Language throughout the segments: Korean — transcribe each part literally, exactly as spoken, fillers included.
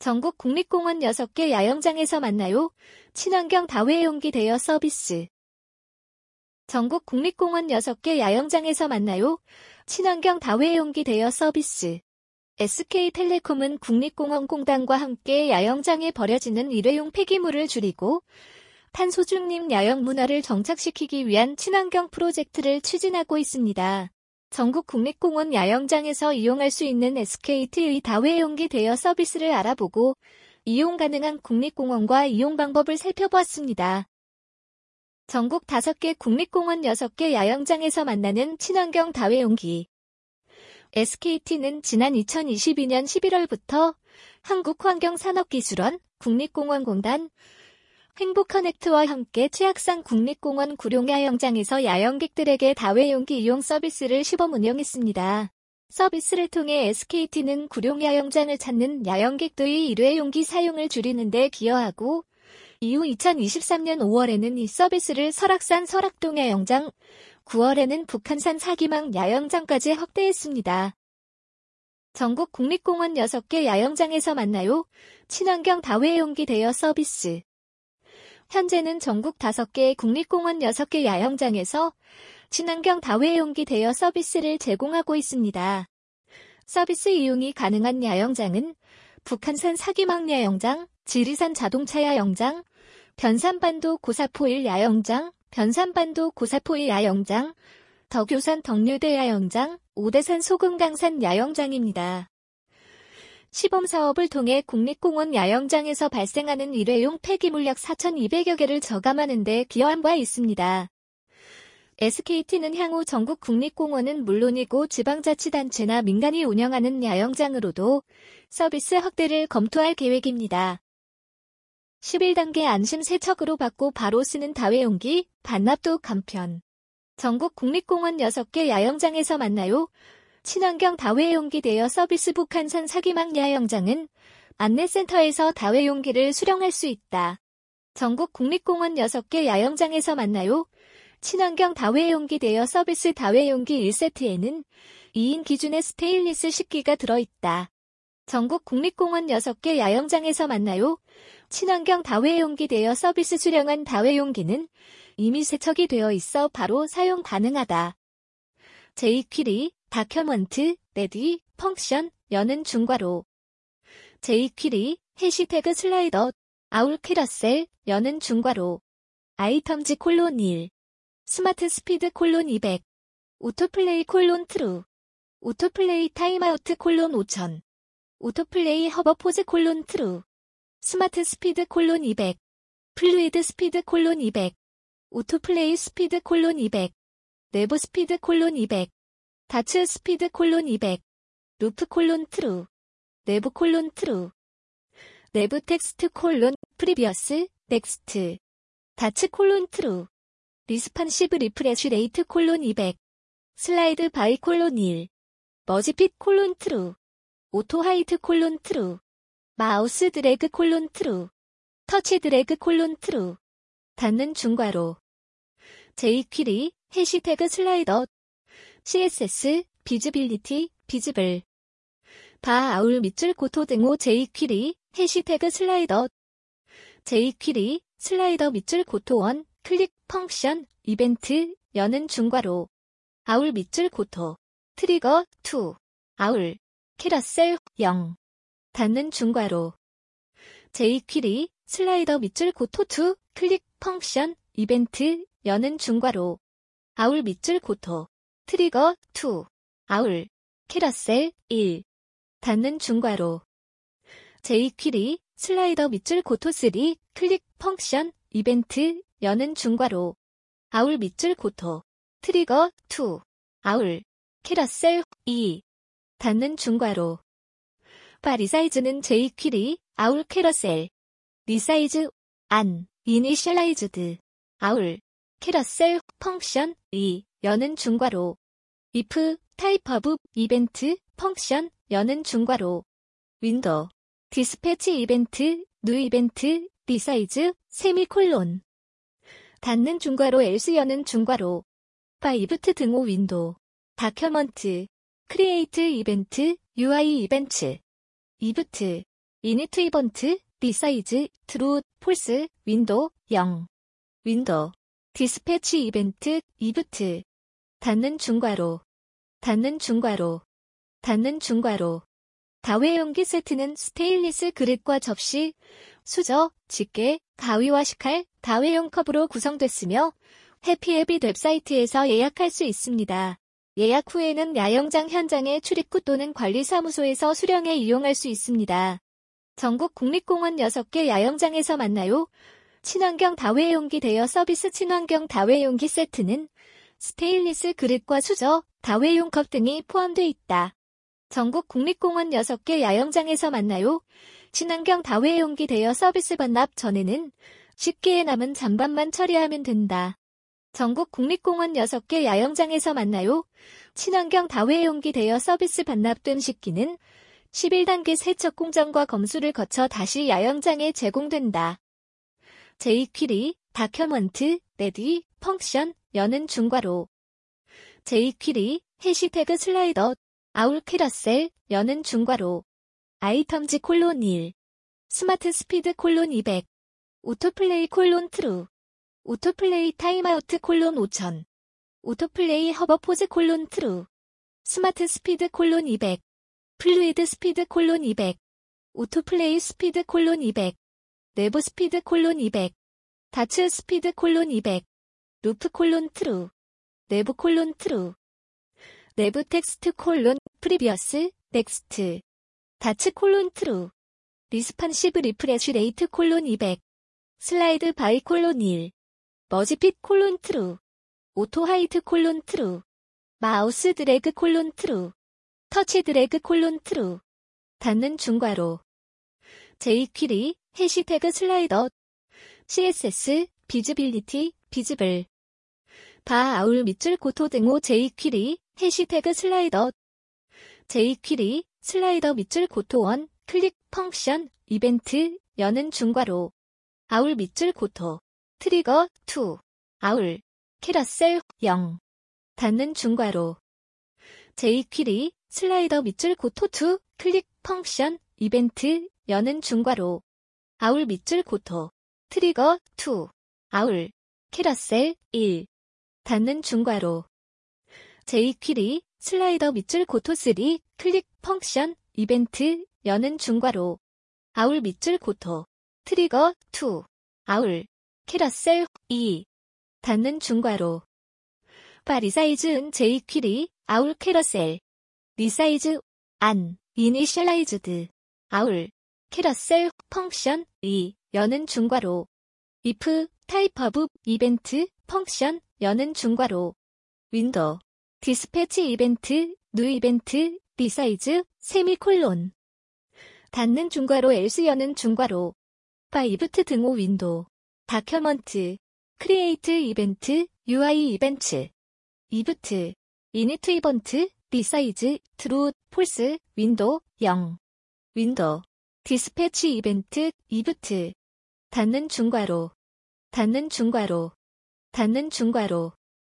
전국 국립공원 여섯 개 야영장에서 만나요. 친환경 다회용기 대여 서비스. 전국 국립공원 여섯 개 야영장에서 만나요. 친환경 다회용기 대여 서비스. 에스케이텔레콤은 국립공원공단과 함께 야영장에 버려지는 일회용 폐기물을 줄이고 탄소 중립 야영 문화를 정착시키기 위한 친환경 프로젝트를 추진하고 있습니다. 전국 국립공원 야영장에서 이용할 수 있는 에스케이티의 다회용기 대여 서비스를 알아보고 이용 가능한 국립공원과 이용 방법을 살펴보았습니다. 전국 다섯 개 국립공원 여섯 개 야영장에서 만나는 친환경 다회용기. 에스케이티는 지난 이천이십이 년 십일월부터 한국환경산업기술원, 국립공원공단, 행복커넥트와 함께 최악산 국립공원 구룡야영장에서 야영객들에게 다회용기 이용 서비스를 시범 운영했습니다. 서비스를 통해 에스케이티는 구룡야영장을 찾는 야영객들의 일회용기 사용을 줄이는 데 기여하고 이후 이천이십삼 년 오월에는 이 서비스를 설악산 설악동야영장, 구월에는 북한산 사기망 야영장까지 확대했습니다. 전국 국립공원 여섯 개 야영장에서 만나요. 친환경 다회용기 대여 서비스. 현재는 전국 다섯 개 국립공원 여섯 개 야영장에서 친환경 다회용기 대여 서비스를 제공하고 있습니다. 서비스 이용이 가능한 야영장은 북한산 사기망 야영장, 지리산 자동차 야영장, 변산반도 고사포일 야영장, 변산반도 고사포일 야영장, 덕교산 덕류대 야영장, 오대산 소금강산 야영장입니다. 시범사업을 통해 국립공원 야영장에서 발생하는 일회용 폐기물 약 사천이백여 개를 저감하는 데 기여한 바 있습니다. 에스케이티는 향후 전국 국립공원은 물론이고 지방자치단체나 민간이 운영하는 야영장으로도 서비스 확대를 검토할 계획입니다. 십일 단계 안심 세척으로 받고 바로 쓰는 다회용기, 반납도 간편. 전국 국립공원 여섯 개 야영장에서 만나요. 친환경 다회용기 대여 서비스. 북한산 사기망 야영장은 안내센터에서 다회용기를 수령할 수 있다. 전국 국립공원 여섯 개 야영장에서 만나요. 친환경 다회용기 대여 서비스. 다회용기 일 세트에는 이 인 기준의 스테인리스 식기가 들어있다. 전국 국립공원 여섯 개 야영장에서 만나요. 친환경 다회용기 대여 서비스. 수령한 다회용기는 이미 세척이 되어 있어 바로 사용 가능하다. 제이퀴리, 다큐먼트, 레디, 펑션, 여는 중괄호. 제이퀴리, 해시태그 슬라이더, 아울 캐러셀, 여는 중괄호. 아이텀즈 콜론 일. 스마트 스피드 콜론 이백. 오토플레이 콜론 트루. 오토플레이 타임아우트 콜론 오천. 오토플레이 허버포즈 콜론 트루. 스마트 스피드 콜론 이백. 플루이드 스피드 콜론 이백. 오토플레이 스피드 콜론 이백. 내부 스피드 콜론 이백. 다츠 스피드 콜론 이백. 루프 콜론 트루. 내부 콜론 트루. 내부 텍스트 콜론 프리비어스 넥스트. 다츠 콜론 트루. 리스판시브 리프레쉬 레이트 콜론 이백. 슬라이드 바이 콜론 일. 머지핏 콜론 트루. 오토 하이트 콜론 트루. 마우스 드래그 콜론 트루. 터치 드래그 콜론 트루. 닫는 중괄호. 제이퀴리, 해시태그 슬라이더. 씨에스에스, 비즈빌리티, 비즈블. 바 아울 밑줄 고토 등호 제이퀴리, 해시태그 슬라이더. 제이퀴리, 슬라이더 밑줄 고토 원, 클릭, 펑션, 이벤트, 여는 중괄호. 아울 밑줄 고토. 트리거, 이. 아울. 캐러셀, 영. 닫는 중괄호. 제이퀴리, 슬라이더 밑줄 고토 이, 클릭, 펑션, 이벤트, 여는 중괄호. 아울 밑줄 고토. 트리거, 이. 아울. 캐러셀, 일. 닫는 중괄호. 제이퀴리, 슬라이더 밑줄 고토 삼, 클릭, 펑션, 이벤트, 여는 중괄호. 아울 밑줄 고토. 트리거, 이. 아울. 캐러셀, 이. 닫는 중괄호. 바 리사이즈는 제이퀴리, 아울 캐러셀. 리사이즈, 안, 이니셜라이즈드. 아울. 캐러셀, 펑션, 이, 여는 중괄호. if, 타입 오브, 이벤트, 펑션, 여는 중괄호. 윈도우. 디스패치 이벤트, 뉴 이벤트, 리사이즈, 세미콜론. 닫는 중괄호 else 여는 중괄호. 바 이브트 등호 윈도우. 다큐먼트. 크리에이트 이벤트, 유아이 이벤트. 이브트. 이니트 이번트, 리사이즈, 트루, 폴스, 윈도, 영. 윈도. 디스패치 이벤트, 이부트. 닫는 중괄호. 닫는 중괄호. 닫는 중괄호. 다회용기 세트는 스테인리스 그릇과 접시, 수저, 집게, 가위와 식칼, 다회용 컵으로 구성됐으며 해피에빗 웹사이트에서 예약할 수 있습니다. 예약 후에는 야영장 현장의 출입구 또는 관리사무소에서 수령해 이용할 수 있습니다. 전국 국립공원 여섯 개 야영장에서 만나요. 친환경 다회용기 대여 서비스 친환경 다회용기 세트는 스테인리스 그릇과 수저, 다회용 컵 등이 포함되어 있다. 전국 국립공원 여섯 개 야영장에서 만나요. 친환경 다회용기 대여 서비스 반납 전에는 식기에 남은 잔반만 처리하면 된다. 전국 국립공원 여섯 개 야영장에서 만나요. 친환경 다회용기 대여 서비스 반납된 식기는 십일 단계 세척 공정과 검수를 거쳐 다시 야영장에 제공된다. 제이퀴리, 다큐먼트, 레디, 펑션, 여는 중괄호. 제이퀴리, 해시태그 슬라이더, 아울 캐러셀, 여는 중괄호. 아이텀즈 콜론 일. 스마트 스피드 콜론 이백. 오토플레이 콜론 트루. 오토플레이 타임아우트 콜론 오천. 오토플레이 허버포즈 콜론 트루. 스마트 스피드 콜론 이백. 플루이드 스피드 콜론 이백. 오토플레이 스피드 콜론 이백. 내부 스피드 콜론 이백. 다츠 스피드 콜론 이백. 루프 콜론 트루. 내부 콜론 트루. 내부 텍스트 콜론 프리비어스 넥스트. 다츠 콜론 트루. 리스판시브 리프레쉬 레이트 콜론 이백. 슬라이드 바이 콜론 일. 머지핏 콜론 트루. 오토 하이트 콜론 트루. 마우스 드래그 콜론 트루. 터치 드래그 콜론 트루. 닫는 중괄호. 제이퀴리, 해시태그 슬라이더. 씨에스에스, 비즈빌리티, 비즈블. 바 아울 밑줄 고토 등호 제이퀴리, 해시태그 슬라이더. 제이퀴리, 슬라이더 밑줄 고토 원, 클릭, 펑션, 이벤트, 여는 중괄호. 아울 밑줄 고토. 트리거, 투. 아울. 캐러셀, 영. 닫는 중괄호. 제이퀴리, 슬라이더 밑줄 고토 투, 클릭, 펑션, 이벤트, 여는 중괄호. 아울 밑줄 고토. 트리거, 투. 아울. 캐러셀, 일. 닫는 중괄호. 제이퀴리, 슬라이더 밑줄 고토 쓰리, 클릭, 펑션, 이벤트, 여는 중괄호. 아울 밑줄 고토. 트리거, 투. 아울. 캐러셀, 이. 닫는 중괄호. 바 리사이즈은 제이퀴리, 아울 캐러셀. 리사이즈, 안, 이니셜라이즈드. 아울. 캐러셀, 펑션, 이. 여는 중괄호. if, 타입 오브, 이벤트, 펑션, 여는 중괄호. 윈도. 디스패치 이벤트, 뉴 이벤트, 리사이즈, 세미콜론. 닫는 중괄호 else 여는 중괄호. 바 이부트 등호 윈도. 다큐먼트. 크리에이트 이벤트, 유아이 이벤트. 이부트. 이니트 이번트, 리사이즈, 트루, 폴스, 윈도, 영. 윈도. 디스패치 이벤트, 이부트. 닫는 중괄호. 닫는 중괄호. 닫는 중괄호.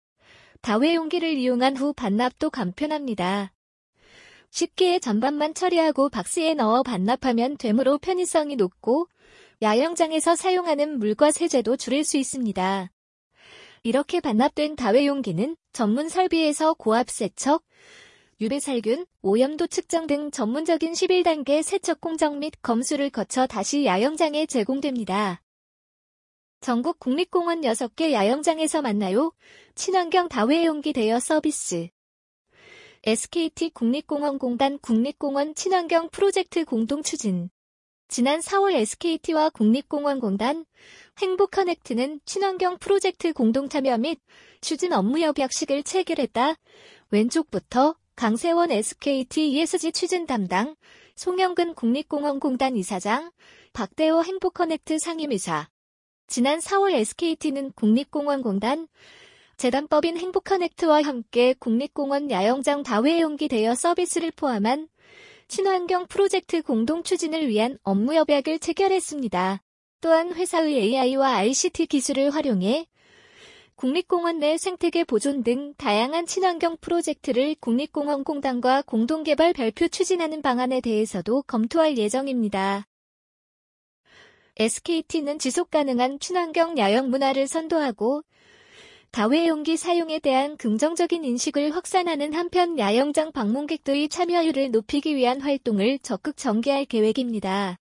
다회용기를 이용한 후 반납도 간편합니다. 쉽게 전반만 처리하고 박스에 넣어 반납하면 되므로 편의성이 높고 야영장에서 사용하는 물과 세제도 줄일 수 있습니다. 이렇게 반납된 다회용기는 전문 설비에서 고압 세척, 유배살균, 오염도 측정 등 전문적인 십일 단계 세척 공정 및 검수를 거쳐 다시 야영장에 제공됩니다. 전국 국립공원 여섯 개 야영장에서 만나요. 친환경 다회용기 대여 서비스. 에스케이티 국립공원공단 국립공원 친환경 프로젝트 공동 추진. 지난 사월 에스케이티와 국립공원공단, 행복커넥트는 친환경 프로젝트 공동참여 및 추진 업무 협약식을 체결했다. 왼쪽부터 강세원 에스케이티 이에스지 추진 담당, 송영근 국립공원공단 이사장, 박대호 행복커넥트 상임이사. 지난 사월 에스케이티는 국립공원공단, 재단법인 행복커넥트와 함께 국립공원 야영장 다회용기 대여 서비스를 포함한 친환경 프로젝트 공동 추진을 위한 업무 협약을 체결했습니다. 또한 회사의 에이아이와 아이씨티 기술을 활용해 국립공원 내 생태계 보존 등 다양한 친환경 프로젝트를 국립공원공단과 공동개발 발표 추진하는 방안에 대해서도 검토할 예정입니다. 에스케이티는 지속가능한 친환경 야영 문화를 선도하고 다회용기 사용에 대한 긍정적인 인식을 확산하는 한편 야영장 방문객들의 참여율을 높이기 위한 활동을 적극 전개할 계획입니다.